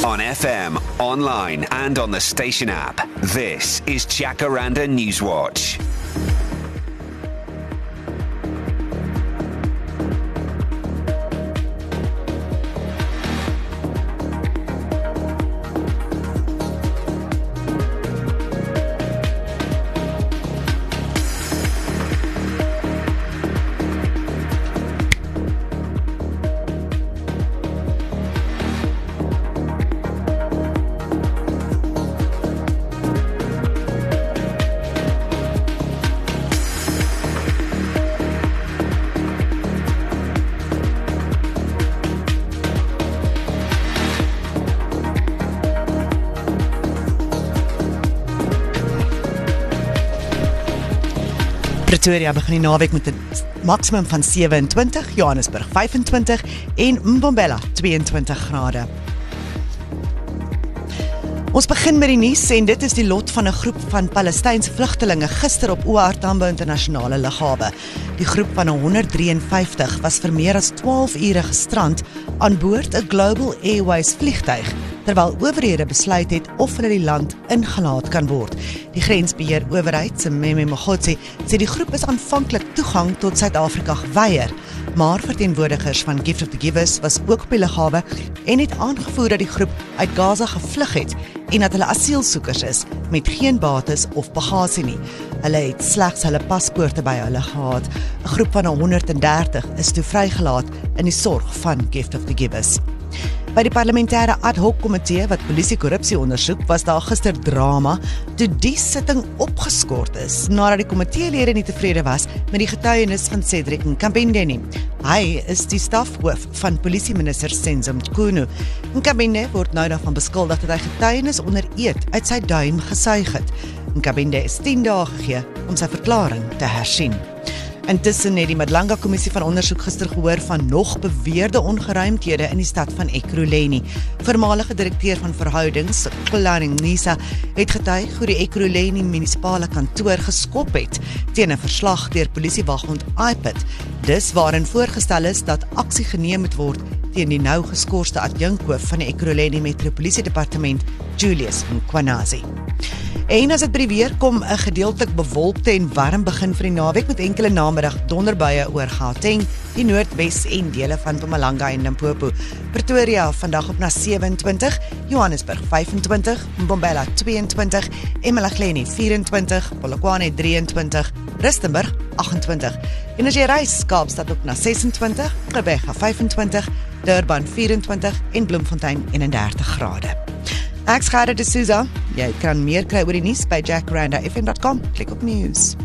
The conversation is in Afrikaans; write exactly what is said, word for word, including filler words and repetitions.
On F M, online and on the station app. This is Jacaranda Newswatch. Pretoria begin die naweek met 'n maksimum van sewe en twintig, Johannesburg vyf en twintig en Mbombela twee en twintig grade. Ons begin met die nuus en dit is die lot van 'n groep van Palestynse vlugtelinge gister op O R Tambo internasionale lughawe. Die groep van honderd drie en vyftig was vir meer as twaalf ure gestrand aan boord 'n Global Airways vliegtuig, terwyl owerhede besluit het of hulle die land ingelaat kan word. Die grensbeheer owerheid, Sememe Mogotsi, sê die groep is aanvanklik toegang tot Suid-Afrika geweier, maar verteenwoordigers van Gift of the Givers was ook op die lughawe en het aangevoer dat die groep uit Gaza gevlug het en dat hulle asielsoekers is met geen bates of bagasie nie. Hulle het slegs hulle paspoorte by hulle gehad. 'n Groep van honderd en dertig is toe vrygelaat in die sorg van Gift of the Givers. By die parlementêre ad hoc komitee wat polisie korrupsie ondersoek, was daar gister drama toe die sitting opgeskort is nadat die komiteelede nie tevrede was met die getuienis van Cedric Nkambende nie. Hy is die stafhoof van polisieminister Senzo Mchunu. Nkambende word nou daarvan beskuldig dat hy getuienis onder eed uit sy duim gesuig het. Nkambende is tien dae gegee om sy verklaring te hersien. Intussen het die Madlanga-kommissie van ondersoek gister gehoor van nog beweerde ongeruimthede in die stad van Ekurhuleni. Voormalige direkteur van verhoudings, Xolani Ngisa, het getuig hoe die Ekurhuleni munisipale kantoor geskop het teen 'n verslag deur polisiewagond I P I D. Dis waarin voorgestel is dat aksie geneem moet word teen die nou geskorste adjunkhoof van die Ekurhuleni Metropolisiedepartement, Julius Mkhwanazi. En as dit by die weer kom, 'n gedeeltelik bewolkte en warm begin vir die naweek met enkele namiddag donderbuie oor Gauteng, die Noordwes en dele van Mpumalanga en Limpopo. Pretoria vandag op na sewe en twintig, Johannesburg vyf en twintig, Mbombela twee en twintig, eMalahleni vyf en twintig, Polokwane drie en twintig, Rustenburg agt en twintig. En as jy reis, Kaapstad op na ses en twintig, Gqeberha vyf en twintig, Durban vyf en twintig en Bloemfontein eenendertig grade. Ek's Gerda de Souza. Jy kan meer kry oor die nuus by jacaranda f m dot com. Klik op news.